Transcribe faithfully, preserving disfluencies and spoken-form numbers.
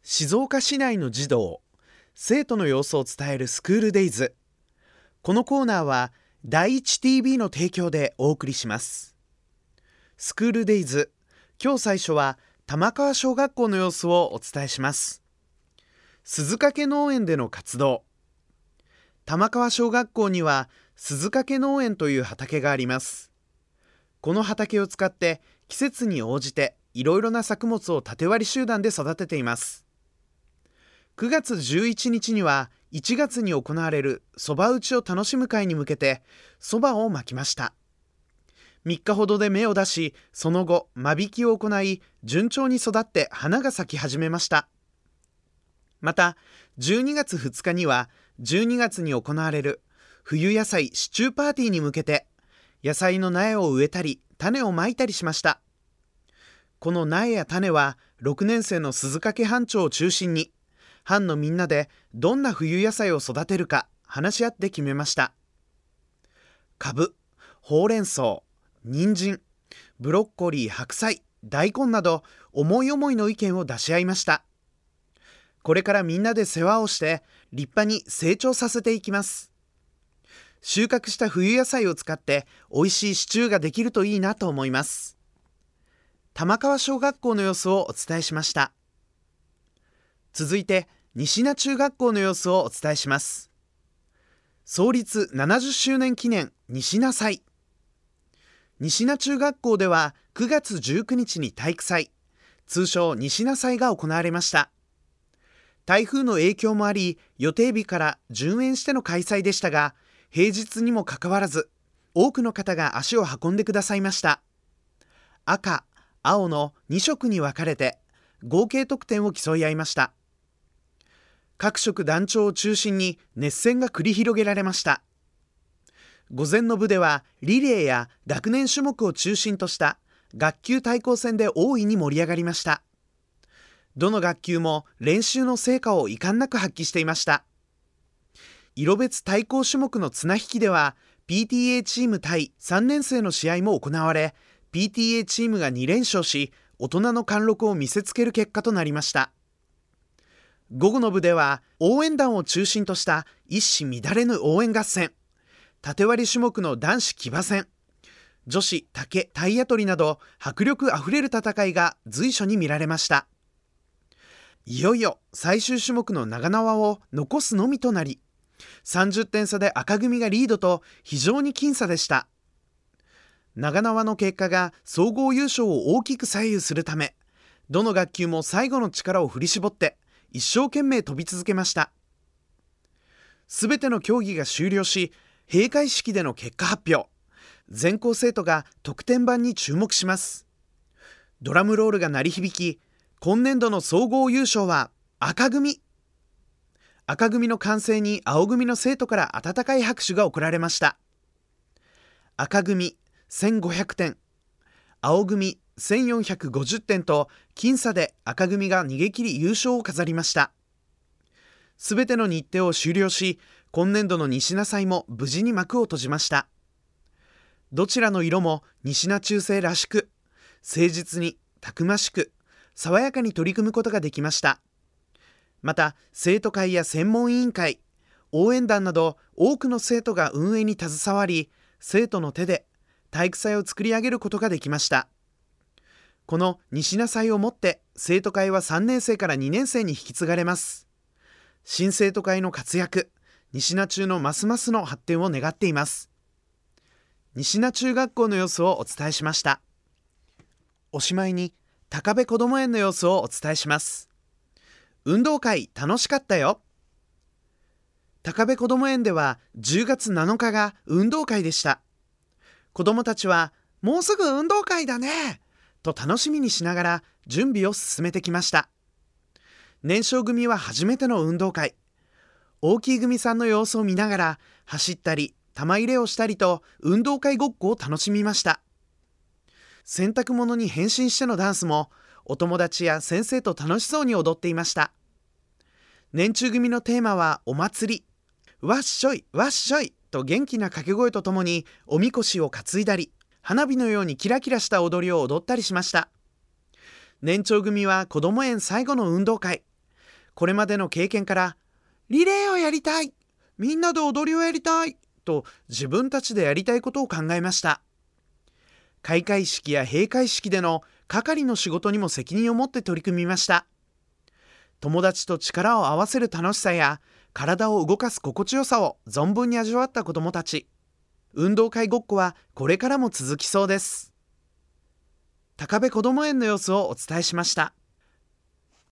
静岡市内の児童、生徒の様子を伝えるスクールデイズ。このコーナーは第一 ティービー の提供でお送りします。スクールデイズ、今日最初は玉川小学校の様子をお伝えします。鈴掛農園での活動。玉川小学校には鈴掛農園という畑があります。この畑を使って季節に応じていろいろな作物を縦割り集団で育てています。くがつじゅういちにちにはいちがつに行われるそば打ちを楽しむ会に向けてそばをまきました。みっかほどで芽を出し、その後間引きを行い、順調に育って花が咲き始めました。またじゅうにがつふつかにはじゅうにがつに行われる冬野菜シチューパーティーに向けて野菜の苗を植えたり種をまいたりしました。この苗や種はろくねんせいの鈴掛班長を中心に班のみんなでどんな冬野菜を育てるか話し合って決めました。かぶ、ほうれん草、人参、ブロッコリー、白菜、大根など思い思いの意見を出し合いました。これからみんなで世話をして立派に成長させていきます。収穫した冬野菜を使って美味しいシチューができるといいなと思います。玉川小学校の様子をお伝えしました。続いて西名中学校の様子をお伝えします。創立ななじゅっしゅうねん記念西名祭。西名中学校ではくがつじゅうくにちに体育祭、通称西名祭が行われました。台風の影響もあり、予定日から順延しての開催でしたが、平日にもかかわらず多くの方が足を運んでくださいました。赤、青のにしょくに分かれて合計得点を競い合いました。各色団長を中心に熱戦が繰り広げられました。午前の部ではリレーや学年種目を中心とした学級対抗戦で大いに盛り上がりました。どの学級も練習の成果を遺憾なく発揮していました。色別対抗種目の綱引きでは ピーティーエー チーム対さんねんせいの試合も行われ、 ピーティーエー チームがにれんしょうし、大人の貫禄を見せつける結果となりました。午後の部では応援団を中心とした一糸乱れぬ応援合戦、縦割り種目の男子騎馬戦、女子竹体当たりなど迫力あふれる戦いが随所に見られました。いよいよ最終種目の長縄を残すのみとなり、さんじゅってんさで赤組がリードと非常に僅差でした。長縄の結果が総合優勝を大きく左右するため、どの学級も最後の力を振り絞って一生懸命飛び続けました。すべての競技が終了し、閉会式での結果発表、全校生徒が得点板に注目します。ドラムロールが鳴り響き、今年度の総合優勝は赤組。赤組の歓声に青組の生徒から温かい拍手が送られました。赤組せんごひゃくてん、青組せんよんひゃくごじゅってんと僅差で赤組が逃げ切り優勝を飾りました。すべての日程を終了し、今年度の西名祭も無事に幕を閉じました。どちらの色も西名中生らしく、誠実にたくましく爽やかに取り組むことができました。また生徒会や専門委員会、応援団など多くの生徒が運営に携わり、生徒の手で体育祭を作り上げることができました。この西名祭をもって生徒会はさんねんせいからにねんせいに引き継がれます。新生徒会の活躍、西名中のますますの発展を願っています。西名中学校の様子をお伝えしました。おしまいに高部こども園の様子をお伝えします。運動会楽しかったよ。高部こども園ではじゅうがつなのかが運動会でした。子どもたちはもうすぐ運動会だねと楽しみにしながら準備を進めてきました。年少組は初めての運動会、大きい組さんの様子を見ながら走ったり玉入れをしたりと運動会ごっこを楽しみました。洗濯物に変身してのダンスもお友達や先生と楽しそうに踊っていました。年中組のテーマはお祭り、わっしょいわっしょいと元気な掛け声とともにおみこしを担いだり、花火のようにキラキラした踊りを踊ったりしました。年長組はこども園最後の運動会、 これまでの経験からリレーをやりたい、みんなで踊りをやりたいと自分たちでやりたいことを考えました。開会式や閉会式での係の仕事にも責任を持って取り組みました。友達と力を合わせる楽しさや体を動かす心地よさを存分に味わった子どもたち。運動会ごっこはこれからも続きそうです。高部こども園の様子をお伝えしました。